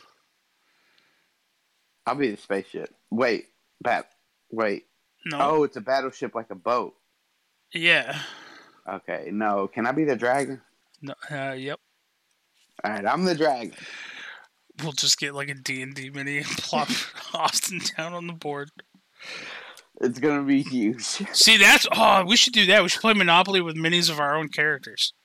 I'll be the spaceship. Wait. Wait. no. Oh, it's a battleship like a boat. Yeah. Okay. No. Can I be the dragon? No, yep. All right. I'm the dragon. We'll just get like a D&D mini and plop Austin down on the board. It's going to be huge. See, we should do that. We should play Monopoly with minis of our own characters.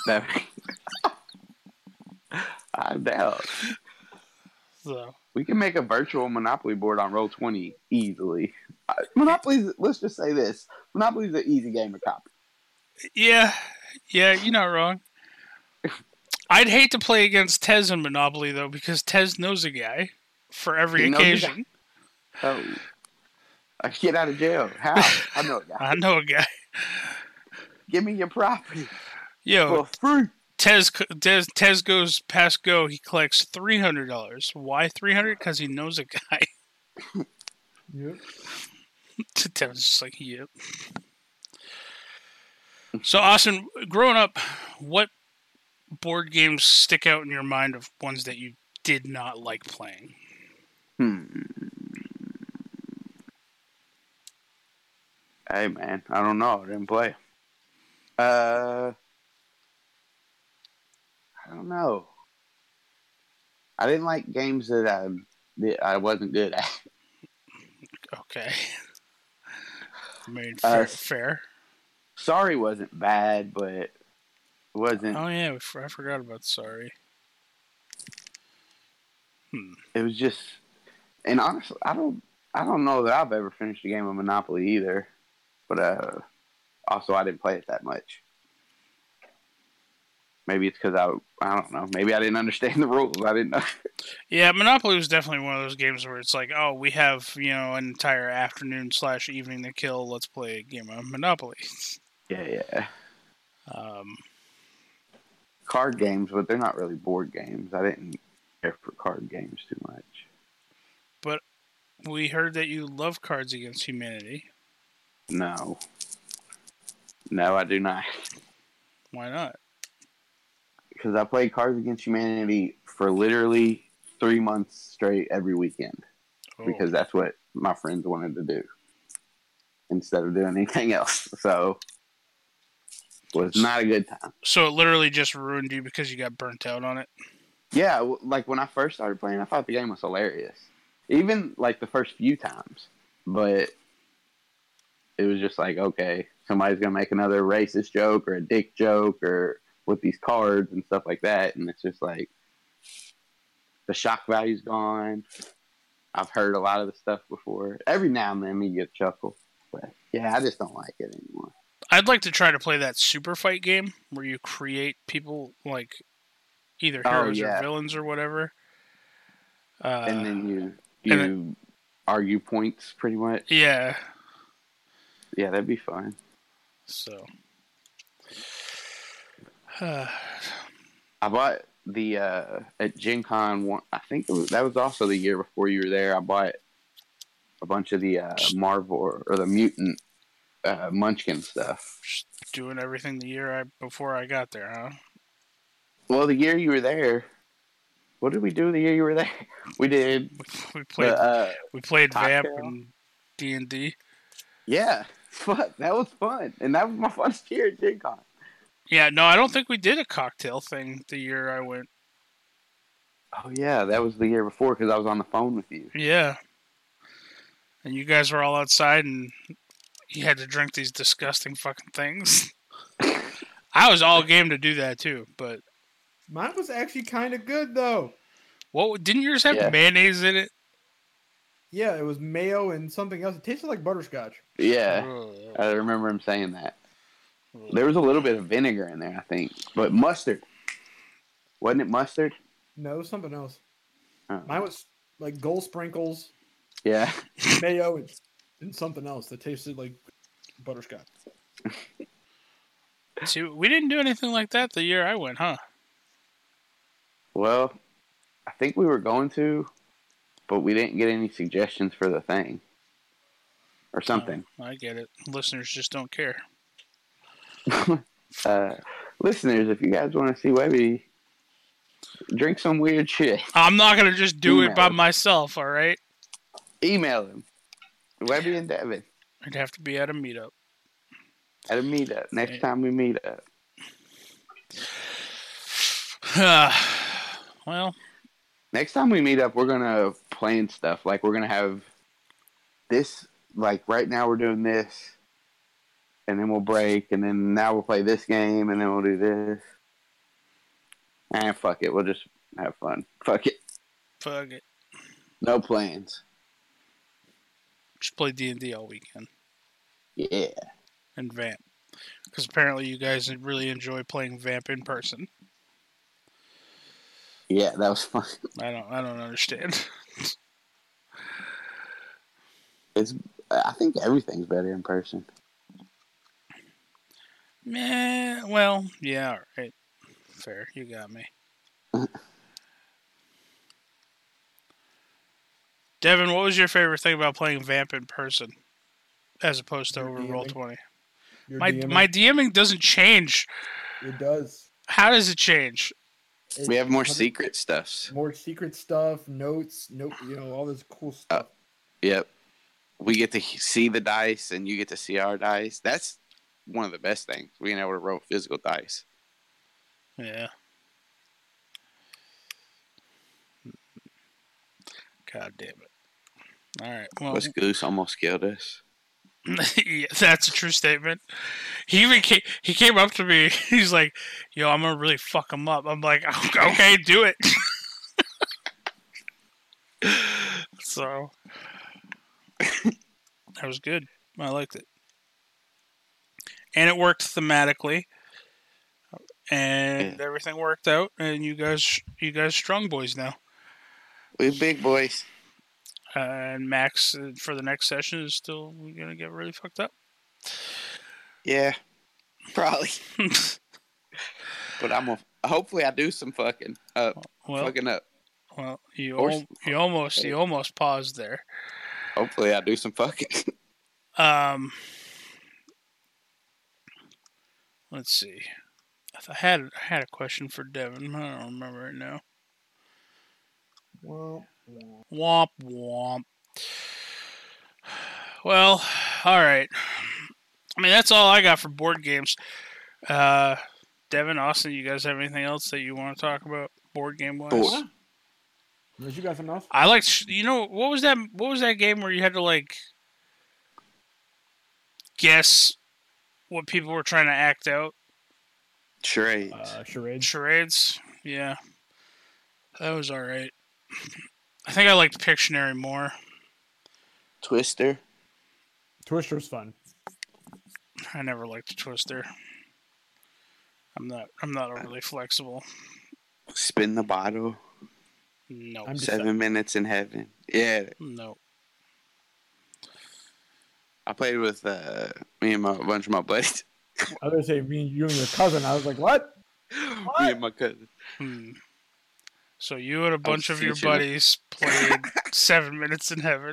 I'm down. So, We can make a virtual Monopoly board on Roll20 easily. Let's just say this. Monopoly's an easy game to copy. yeah, you're not wrong. I'd hate to play against Tez in Monopoly, though, because Tez knows a guy for every He knows a occasion. Oh. I get out of jail. How? I know a guy. I know a guy. Give me your property. Yo, For free. Tez goes past go. He collects $300. Why 300? Because he knows a guy. Yep. Tez is just like, yep. So, Austin, growing up, what board games stick out in your mind of ones that you did not like playing? Hey, man. I don't know. I didn't play. I don't know. I didn't like games that I wasn't good at. Okay. I mean, fair. Sorry wasn't bad, but it wasn't. Oh, yeah. I forgot about Sorry. It was just, and honestly, I don't know that I've ever finished a game of Monopoly either. But also, I didn't play it that much. Maybe it's because I don't know. Maybe I didn't understand the rules. I didn't know. Yeah, Monopoly was definitely one of those games where it's like, oh, we have, an entire afternoon/evening to kill. Let's play a game of Monopoly. Yeah. Card games, but they're not really board games. I didn't care for card games too much. But we heard that you love Cards Against Humanity. No, I do not. Why not? Because I played Cards Against Humanity for literally 3 months straight every weekend. Oh. Because that's what my friends wanted to do instead of doing anything else. So it was not a good time. So it literally just ruined you because you got burnt out on it? Yeah, like when I first started playing, I thought the game was hilarious. Even like the first few times. But it was just like, okay, somebody's going to make another racist joke or a dick joke or with these cards and stuff like that. And it's just like, the shock value's gone. I've heard a lot of the stuff before. Every now and then you get a chuckle. But yeah, I just don't like it anymore. I'd like to try to play that Super Fight game where you create people like either heroes or villains or whatever. And then you argue points pretty much. Yeah. Yeah, that'd be fun. So. I bought the at Gen Con one. I think that was also the year before you were there. I bought a bunch of the Marvel or the Mutant Munchkin stuff. Just doing everything the year before I got there, huh? Well, the year you were there, what did we do the year you were there? We did. We played Cocktail. Vamp and D&D. Yeah, that was fun, and that was my funnest year at Gen Con. Yeah, no, I don't think we did a cocktail thing the year I went. Oh yeah, that was the year before because I was on the phone with you. Yeah. And you guys were all outside and you had to drink these disgusting fucking things. I was all game to do that too, but Mine was actually kind of good though. what didn't yours have mayonnaise in it? Yeah, it was mayo and something else. It tasted like butterscotch. Yeah, Ugh. I remember him saying that. There was a little bit of vinegar in there, I think, but mustard. Wasn't it mustard? No, it was something else. Oh. Mine was like gold sprinkles, Yeah. mayo, and something else that tasted like butterscotch. See, we didn't do anything like that the year I went, huh? Well, I think we were going to, but we didn't get any suggestions for the thing. or something. I get it. Listeners just don't care. Listeners, if you guys want to see Webby drink some weird shit, I'm not gonna just do it Email by him. myself. All right. email him. Webby and Devin I'd have to be at a meetup. at a meetup. Next time we meet up. Well, Next time we meet up, we're gonna plan stuff. Like we're gonna have this. Like right now, we're doing this, and then we'll break, and then now we'll play this game, and then we'll do this. And fuck it, we'll just have fun. Fuck it, fuck it. no plans. Just play D&D all weekend Yeah, and Vamp. Because apparently you guys really enjoy playing Vamp in person. yeah, that was fun. I don't understand. I think everything's better in person. Meh, well, yeah, all right. Fair, you got me. Devin, what was your favorite thing about playing Vamp in person as opposed to Your over DMing. Roll20? Your My DMing, my DMing doesn't change. it does. How does it change? We have more It- secret stuffs. more secret stuff, notes, all this cool stuff. Yep. We get to see the dice, and you get to see our dice. That's one of the best things. Being able to roll physical dice. Yeah. God damn it. All right. Well, Plus, Goose almost killed us. yeah, that's a true statement. He even came up to me. He's like, "Yo, I'm gonna really fuck him up." I'm like, "Okay, do it." So that was good. I liked it, and it worked thematically, and everything worked out. And you guys strong boys now. We big boys. And Max for the next session is still gonna get really fucked up. Yeah, probably. But hopefully I do some fucking up. Fucking up. Well, you Or- almost paused there. Hopefully I do some fucking. Let's see. I had a question for Devin. I don't remember it now. Well, Womp womp. Well, all right. I mean, that's all I got for board games. Devin, Austin, you guys have anything else that you want to talk about board game wise? Board. unless you got something else. I liked, what was that? What was that game where you had to like guess what people were trying to act out? Charades. Charades. Charades. Yeah, that was all right. I think I liked Pictionary more. Twister. Twister's fun. I never liked Twister. I'm not overly flexible. Spin the bottle. No. I'm just 7 minutes in heaven. Yeah, No. I played with me and a bunch of my buddies. I was gonna say you and your cousin. I was like, what? Me and my cousin. So you and a bunch of your sensual. buddies played 7 minutes in heaven.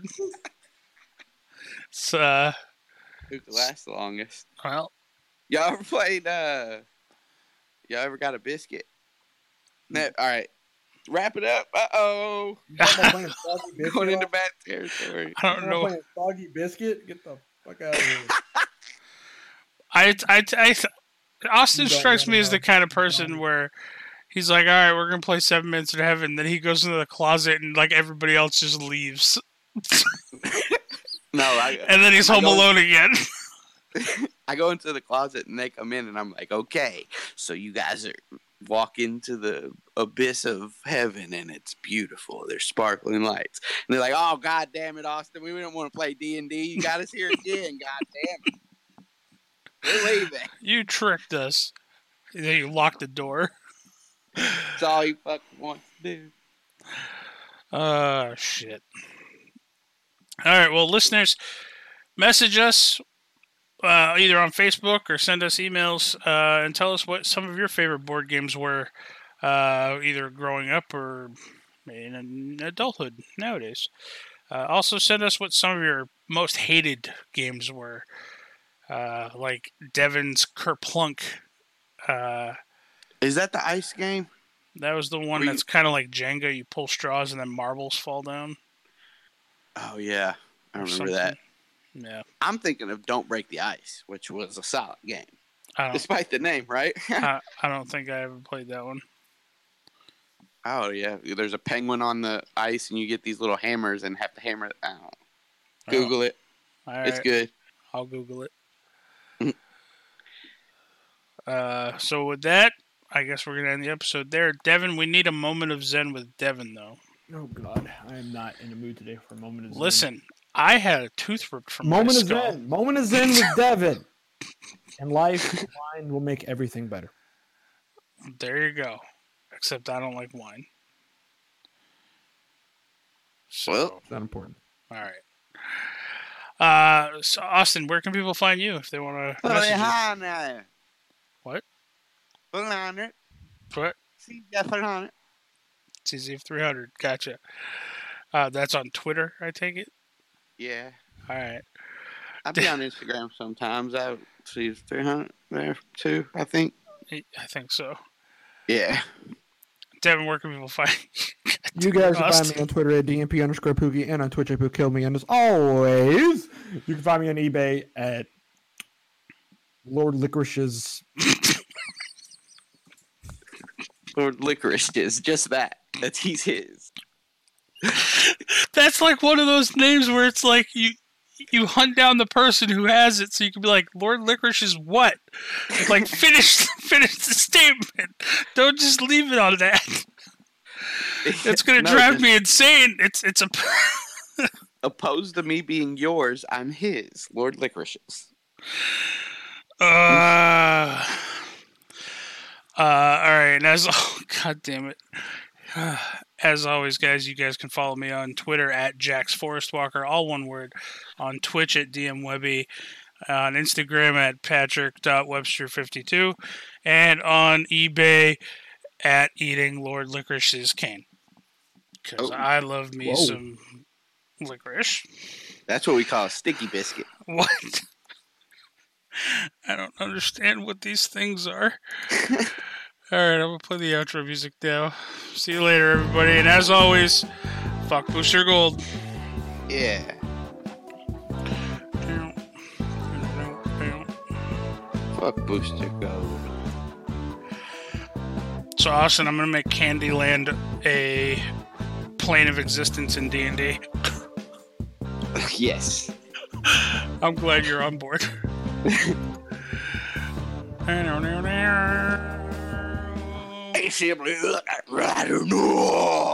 So, Who could last the longest? well, Y'all ever played? Y'all ever got a biscuit? No. All right. Wrap it up. Uh-oh. You talking about playing Soggy Biscuit? Going into bad territory. I don't know. Playing Soggy Biscuit? Get the fuck out of here. Austin You don't strikes me wanna as the know. kind of person where he's like, all right, we're going to play 7 minutes in heaven. Then he goes into the closet and like everybody else just leaves. No, And then he's I home go- alone again. I go into the closet and they come in and I'm like, okay, so you guys walk into the abyss of heaven and it's beautiful. There's sparkling lights. And they're like, oh, God damn it, Austin, we don't want to play D&D. You got us here again, God damn it. We're leaving. You tricked us. And then you locked the door. That's all you fucking want to do. Shit. All right, well, listeners, message us either on Facebook or send us emails and tell us what some of your favorite board games were, either growing up or in adulthood nowadays. Also, send us what some of your most hated games were, like Devin's Kerplunk. Is that the ice game? That was the one that's kind of like Jenga. You pull straws and then marbles fall down. Oh yeah, I or remember something. that. Yeah. I'm thinking of Don't Break the Ice, which was a solid game, I don't, despite the name, right? I don't think I ever played that one. Oh yeah, there's a penguin on the ice, and you get these little hammers and have to hammer. Google it. All right. It's good. I'll Google it. So with that, I guess we're gonna end the episode there. Devin, we need a moment of zen with Devin, though. Oh God, I am not in the mood today for a moment of zen. Listen, I had a tooth ripped from my Moment of skull. zen. Moment of zen with Devin. And life, wine will make everything better. There you go. Except I don't like wine. So, Well, It's not important. all right. So Austin, where can people find you if they want to message you? What? What? CZ300. Gotcha. That's on Twitter, I take it? Yeah, All right. I'll be on Instagram sometimes. I see 300 there too, I think. I think so. Yeah. Devin, where can people find You guys can find Austin. me on Twitter at DMP_Pookie and on Twitch at PookKillMe. And as always, you can find me on eBay at Lord Licorice's. Lord Licorice is just that. He's his. That's like one of those names where it's like you hunt down the person who has it, so you can be like, Lord Licorice is what? Like finish the statement. Don't just leave it on that. It's gonna drive me insane. It's a Opposed to me being yours, I'm his. Lord Licorice's. all right, and God damn it. As always, guys, you guys can follow me on Twitter at JaxForestWalker, all one word, on Twitch at DMWebby, on Instagram at Patrick.Webster52, and on eBay at Eating Lord Licorice's Cane. Because I love me some licorice. That's what we call a sticky biscuit. What? I don't understand what these things are. Alright, I'm going to play the outro music now. See you later, everybody. And as always, fuck Booster Gold. Yeah. Fuck Booster Gold. So, Austin, I'm going to make Candyland a plane of existence in D&D. Yes. I'm glad you're on board. Hey, simply, I don't know.